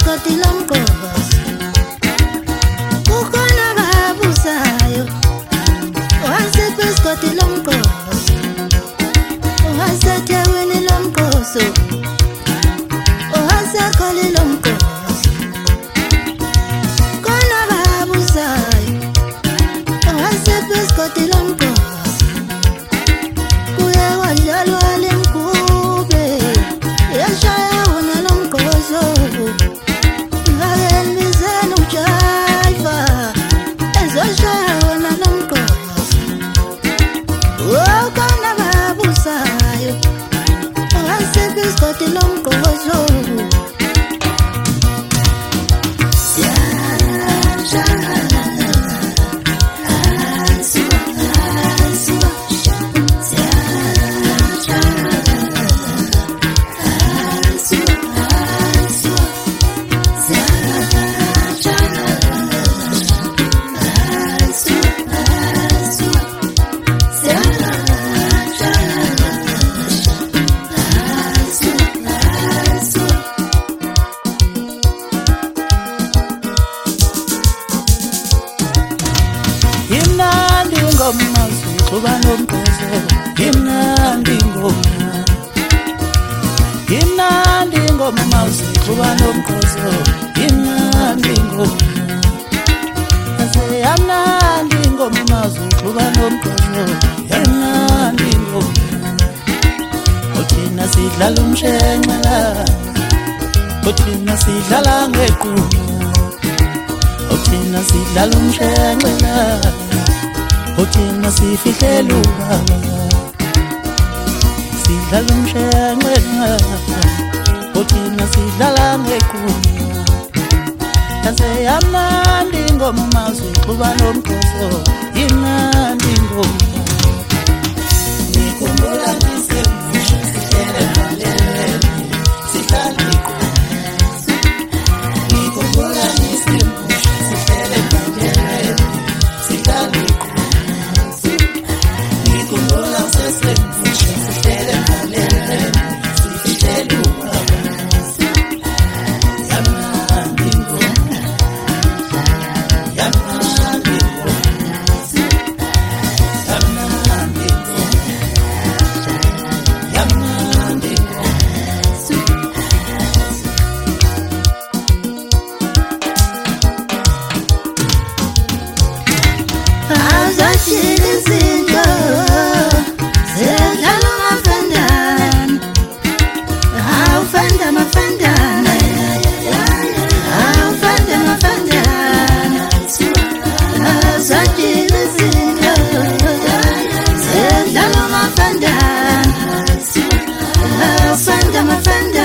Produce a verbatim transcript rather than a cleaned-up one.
Biskoti lomkhosi kukhona babusayo wase biskoti lomkhosi wase tewini lomkhosi wase kholi lomkhosi khona babusayo wase biskoti lomkhosi kuye wadlalwa lemkube yashaya wona lomkhosi Biskoti lomkhosi kuba nomkhosi imnandi ngoma imnandi ngoma mawuzi kuba nomkhosi imnandi ngoma ase amnandi ngoma mawuzi kuba nomkhosi imnandi ngoma uthina sidlala umshenxela uthina sidlala ngeqhuma uthina sidlala umshenxela uthina sifihlele ubaba sidlala umshenxela uthina sidlala ngeqhuma ase amnandi ngoma mawuzi kuba nomkhosi imnandi ngoma nikhumbula ngisemfusha sihlele emaleleni sidlala iqhuma nikhumbula ngisemfusha sihlele emaleleni sidlala iqhuma my friend.